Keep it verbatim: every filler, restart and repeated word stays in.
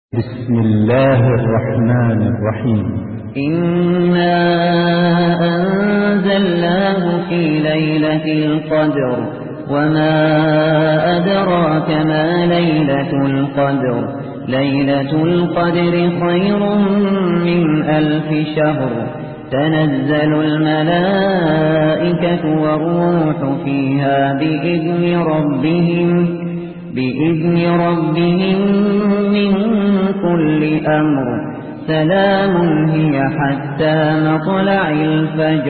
بسم الله الرحمن الرحيم. إنا أنزلناه في ليلة القدر وما أدراك ما ليلة القدر ليلة القدر خير من ألف شهر تنزل الملائكة والروح فيها بإذن ربهم بإذن ربهم من كل أمر سلام هي حتى مطلع الفجر.